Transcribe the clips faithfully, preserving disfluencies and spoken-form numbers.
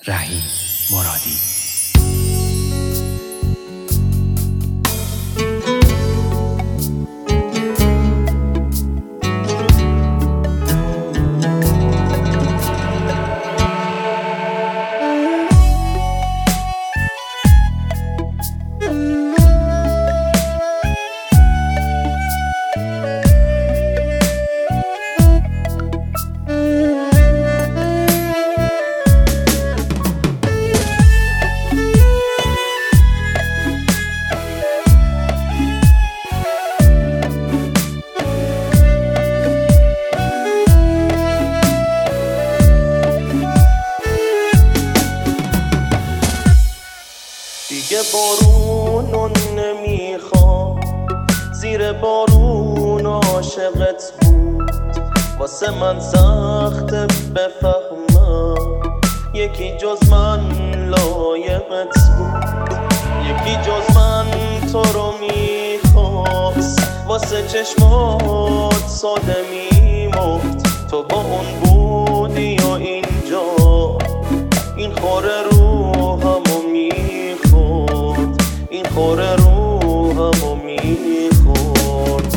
رحیم مرادی. دیگه بارونو نمیخوام، زیر بارون عاشقت بود. واسه من سخته بفهمم یکی جز من لایقت بود. یکی جز من تو رو میخواست، واسه چشمات ساده میمرد. تو با اون بودی و اینجا این خوره روحمو میخورد، این خوره روحمو میخورد.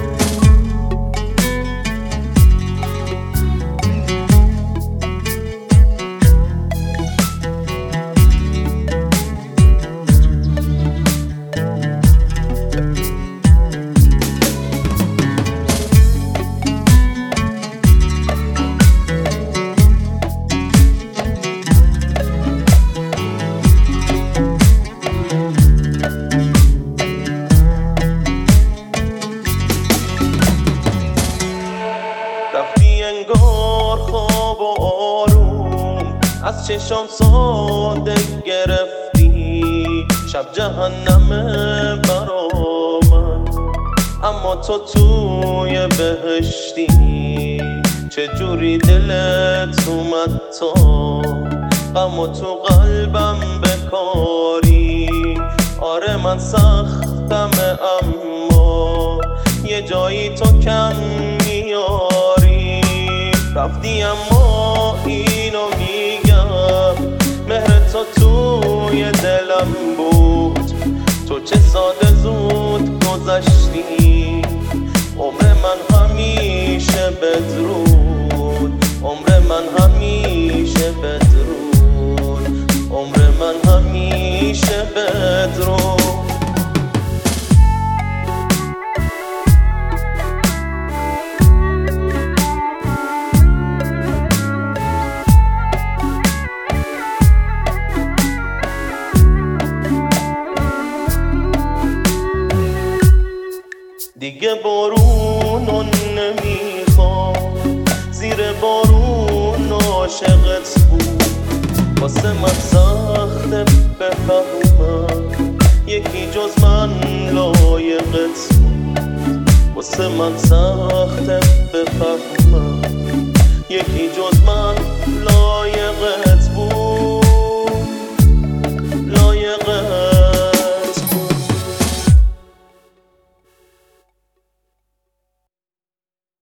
رفتی انگار خواب و آروم، از چشام ساده گرفتی. شب جهنمه برا من، اما تو توی بهشتی. چجوری دلت اومد تا غمو تو قلبم بکاری. آره من سختمه اما یه جایی تو کم میاری. رفتی اما اینو میگم، مهر تو توی دلم بود. تو چه ساده زود گذشتی. عمر من همیشه بدرود، عمر من همیشه بدرود، عمر من همیشه بدرود. دیگه بارونو نمیخوام، زیر بارون عاشقت بود. واسه من سخته بفهمم یکی جز من لایقت بود. واسه من سخته بفهمم یکی جز من